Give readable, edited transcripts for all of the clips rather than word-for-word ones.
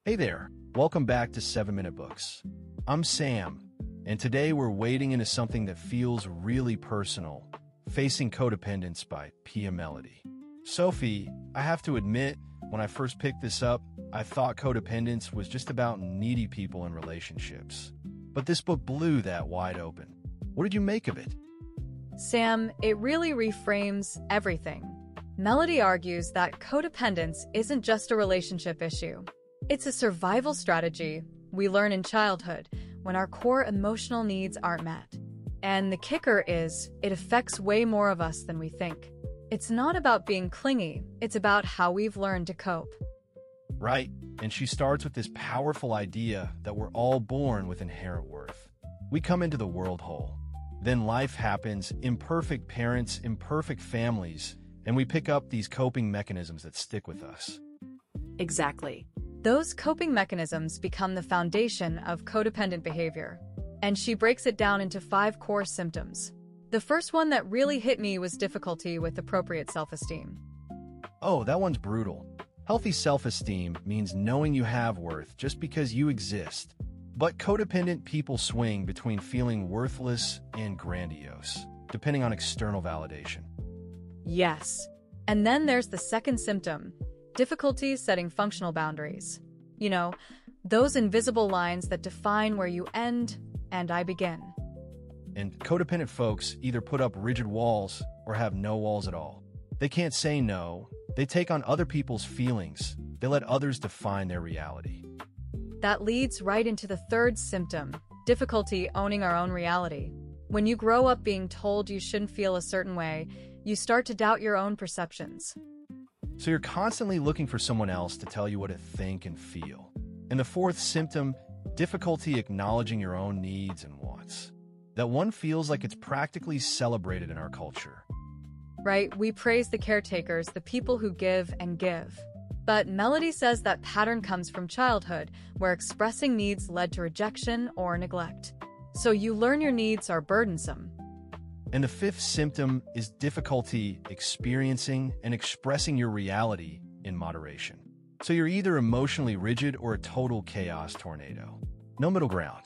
Hey there, welcome back to 7 Minute Books. I'm Sam, and today we're wading into something that feels really personal, Facing Codependence by Pia Mellody. Sophie, I have to admit, when I first picked this up, I thought codependence was just about needy people in relationships. But this book blew that wide open. What did you make of it? Sam, it really reframes everything. Mellody argues that codependence isn't just a relationship issue. It's a survival strategy we learn in childhood when our core emotional needs aren't met. And the kicker is, it affects way more of us than we think. It's not about being clingy, it's about how we've learned to cope. Right, and she starts with this powerful idea that we're all born with inherent worth. We come into the world whole. Then life happens, imperfect parents, imperfect families, and we pick up these coping mechanisms that stick with us. Exactly. Those coping mechanisms become the foundation of codependent behavior. And she breaks it down into 5 core symptoms. The first one that really hit me was difficulty with appropriate self-esteem. Oh, that one's brutal. Healthy self-esteem means knowing you have worth just because you exist. But codependent people swing between feeling worthless and grandiose, depending on external validation. Yes. And then there's the second symptom, difficulty setting functional boundaries. You know, those invisible lines that define where you end and I begin. And codependent folks either put up rigid walls or have no walls at all. They can't say no. They take on other people's feelings. They let others define their reality. That leads right into the third symptom, difficulty owning our own reality. When you grow up being told you shouldn't feel a certain way, you start to doubt your own perceptions. So you're constantly looking for someone else to tell you what to think and feel. And the fourth symptom, difficulty acknowledging your own needs and wants. That one feels like it's practically celebrated in our culture. Right, we praise the caretakers, the people who give and give. But Mellody says that pattern comes from childhood, where expressing needs led to rejection or neglect. So you learn your needs are burdensome. And the fifth symptom is difficulty experiencing and expressing your reality in moderation. So you're either emotionally rigid or a total chaos tornado. No middle ground.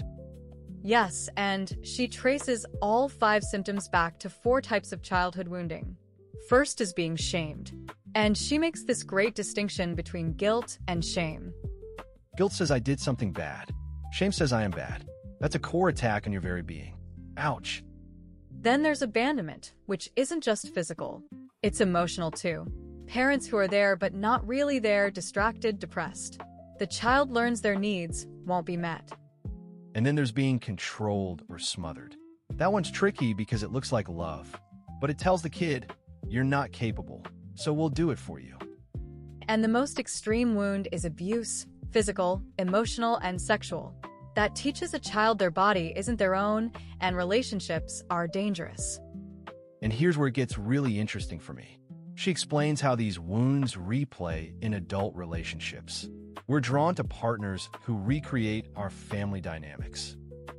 Yes, and she traces all 5 symptoms back to 4 types of childhood wounding. First is being shamed. And she makes this great distinction between guilt and shame. Guilt says I did something bad. Shame says I am bad. That's a core attack on your very being. Ouch. Then there's abandonment, which isn't just physical. It's emotional too. Parents who are there but not really there, distracted, depressed. The child learns their needs won't be met. And then there's being controlled or smothered. That one's tricky because it looks like love. But it tells the kid, you're not capable, so we'll do it for you. And the most extreme wound is abuse, physical, emotional, and sexual. That teaches a child their body isn't their own and relationships are dangerous. And here's where it gets really interesting for me. She explains how these wounds replay in adult relationships. We're drawn to partners who recreate our family dynamics.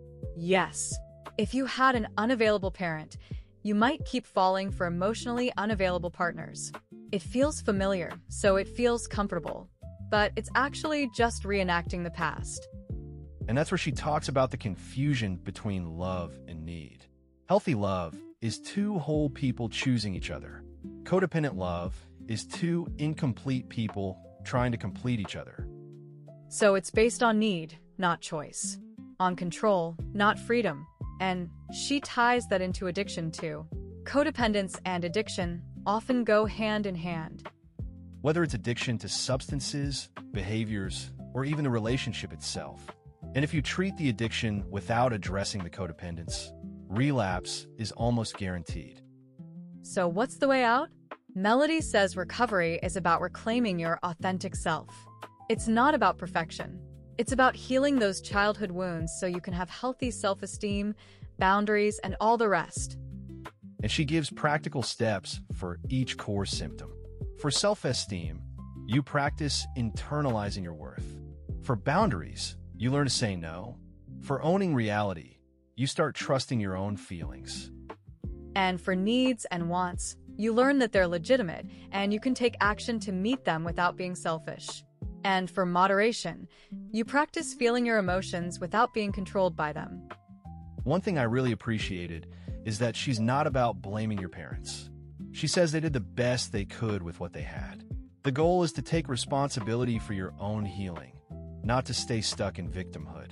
Yes. If you had an unavailable parent, you might keep falling for emotionally unavailable partners. It feels familiar, so it feels comfortable. But it's actually just reenacting the past. And that's where she talks about the confusion between love and need. Healthy love is 2 whole people choosing each other. Codependent love is 2 incomplete people trying to complete each other. So it's based on need, not choice. On control, not freedom. And she ties that into addiction too. Codependence and addiction often go hand in hand. Whether it's addiction to substances, behaviors, or even the relationship itself. And if you treat the addiction without addressing the codependence, relapse is almost guaranteed. So what's the way out? Mellody says recovery is about reclaiming your authentic self. It's not about perfection. It's about healing those childhood wounds so you can have healthy self-esteem, boundaries, and all the rest. And she gives practical steps for each core symptom. For self-esteem, you practice internalizing your worth. For boundaries, you learn to say no. For owning reality, you start trusting your own feelings. And for needs and wants, you learn that they're legitimate and you can take action to meet them without being selfish. And for moderation, you practice feeling your emotions without being controlled by them. One thing I really appreciated is that she's not about blaming your parents. She says they did the best they could with what they had. The goal is to take responsibility for your own healing, not to stay stuck in victimhood.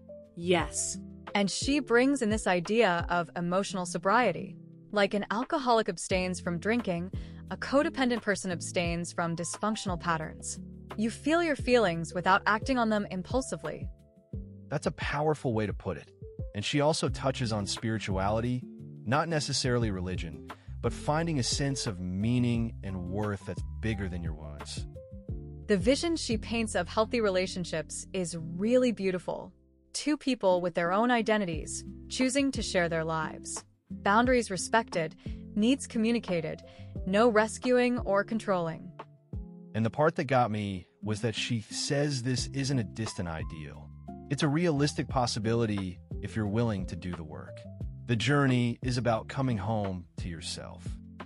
Yes. And she brings in this idea of emotional sobriety. Like an alcoholic abstains from drinking, a codependent person abstains from dysfunctional patterns. You feel your feelings without acting on them impulsively. That's a powerful way to put it. And she also touches on spirituality, not necessarily religion, but finding a sense of meaning and worth that's bigger than your wounds. The vision she paints of healthy relationships is really beautiful. Two people with their own identities, choosing to share their lives. Boundaries respected, needs communicated, no rescuing or controlling. And the part that got me was that she says this isn't a distant ideal. It's a realistic possibility if you're willing to do the work. The journey is about coming home to yourself.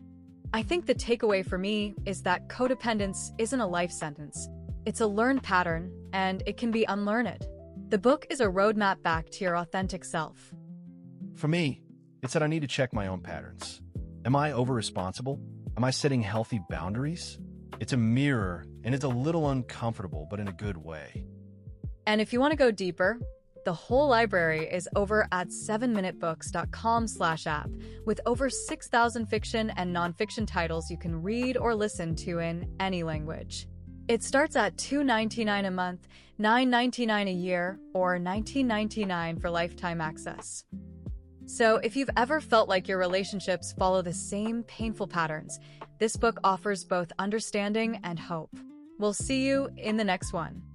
I think the takeaway for me is that codependence isn't a life sentence. It's a learned pattern, and it can be unlearned. The book is a roadmap back to your authentic self. For me, it's that I need to check my own patterns. Am I over-responsible? Am I setting healthy boundaries? It's a mirror, and it's a little uncomfortable, but in a good way. And if you want to go deeper, the whole library is over at 7minutebooks.com/app with over 6,000 fiction and nonfiction titles you can read or listen to in any language. It starts at $2.99 a month, $9.99 a year, or $19.99 for lifetime access. So if you've ever felt like your relationships follow the same painful patterns, this book offers both understanding and hope. We'll see you in the next one.